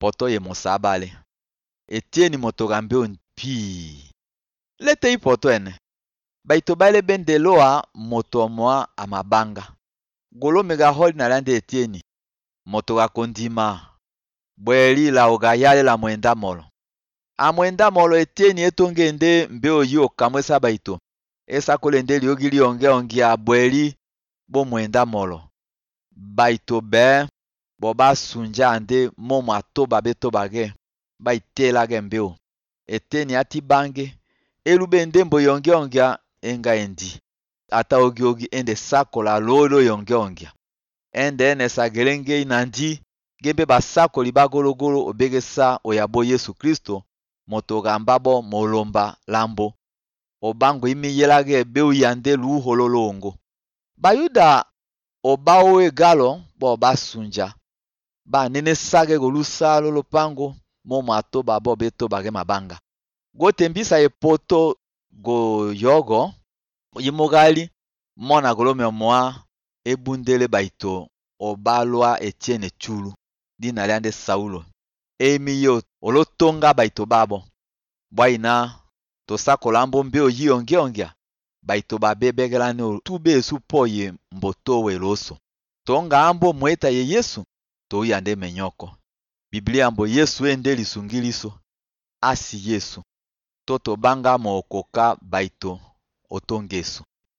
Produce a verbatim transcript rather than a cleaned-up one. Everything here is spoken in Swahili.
poto ye mosabale. Etienne moto gambeo mpi. Lete ipoto ene. Baito bale bendeloa moto mwa amabanga. Golo mega holi na lande Etienne. Moto ga kondima. Bweli la ogayale la mwenda molo. A mwenda molo Etienne etongende mbeo yo kamwesa baito. Esa kolende liogili onge onge a bweli bo mwenda molo. Baito be boba sunja ande momo atoba beto bage. Baitela ge mbeo. Etienne ati bange. Elube ndembo yonge onge enga endi. Ata ogi ogi ende sakola lolo yonge onge. Ende ene sagelenge inandi. Gembe basako libagologolo obegesa oyabo Yesu Kristo. Moto gambabo molomba lambo. Obango imi yelage beu yande lu hololongo. Bayuda obawe galo bo basunja. Ba nene sage golusa lolo pango. Momo atoba bo beto bage mabanga. Gote mbisa e poto go yogo. Yimogali mona golome mwa ebundele baito. Obalwa Etienne chulu. Dina liande Saulo. Emi yo olotonga baito babo. Bwaina tosako lambo mbeo yionge ongia. Baito babebegelane tube supoye mbotowe loso. Tonga ambo mweta ye Yesu. To yande menyoko. Biblia ambo Yesu ende lisungiliso. Asi Yesu. Toto banga mookoka baito otongesu.